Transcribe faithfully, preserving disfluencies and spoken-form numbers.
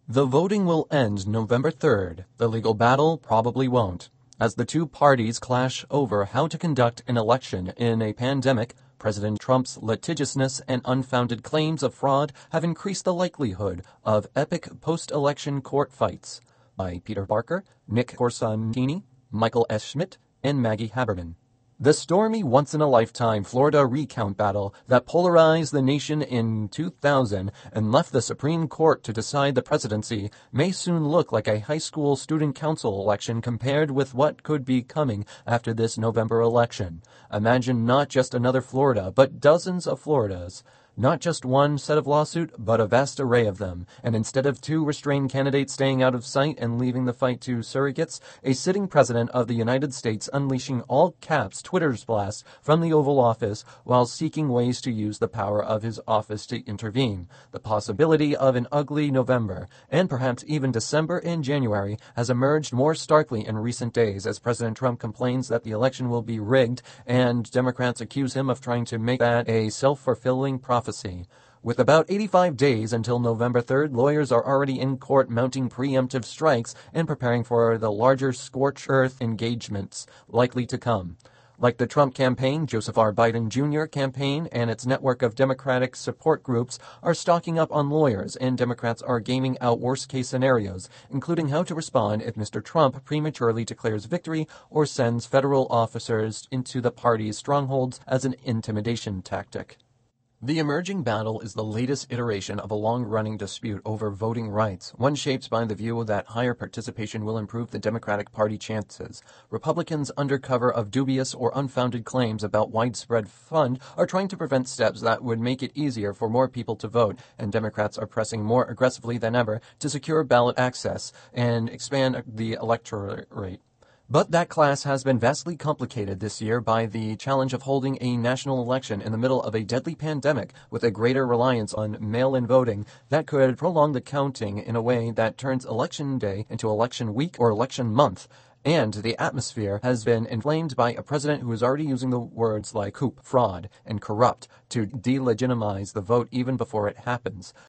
The voting will end November third. The legal battle probably won't. As the two parties clash over how to conduct an election in a pandemic, President Trump's litigiousness and unfounded claims of fraud have increased the likelihood of epic post-election court fights. By Peter Barker, Nick Corsantini, Michael S. Schmidt, and Maggie Haberman. The stormy once-in-a-lifetime Florida recount battle that polarized the nation in two thousand and left the Supreme Court to decide the presidency may soon look like a high school student council election compared with what could be coming after this November election. Imagine not just another Florida, but dozens of Floridas. Not just one set of lawsuit, but a vast array of them. And instead of two restrained candidates staying out of sight and leaving the fight to surrogates, a sitting president of the United States unleashing all caps Twitter's blast from the Oval Office while seeking ways to use the power of his office to intervene. The possibility of an ugly November, and perhaps even December and January, has emerged more starkly in recent days as President Trump complains that the election will be rigged, and Democrats accuse him of trying to make that a self-fulfilling prophecy. With about eighty-five days until November third, lawyers are already in court mounting preemptive strikes and preparing for the larger scorched earth engagements likely to come. Like the Trump campaign, Joseph R. Biden Junior campaign and its network of Democratic support groups are stocking up on lawyers, and Democrats are gaming out worst-case scenarios, including how to respond if Mister Trump prematurely declares victory or sends federal officers into the party's strongholds as an intimidation tactic. The emerging battle is the latest iteration of a long-running dispute over voting rights, one shaped by the view that higher participation will improve the Democratic Party chances. Republicans, under cover of dubious or unfounded claims about widespread fraud, are trying to prevent steps that would make it easier for more people to vote, and Democrats are pressing more aggressively than ever to secure ballot access and expand the electorate rate. But that class has been vastly complicated this year by the challenge of holding a national election in the middle of a deadly pandemic with a greater reliance on mail-in voting that could prolong the counting in a way that turns election day into election week or election month. And the atmosphere has been inflamed by a president who is already using the words like coup, fraud, and corrupt to delegitimize the vote even before it happens.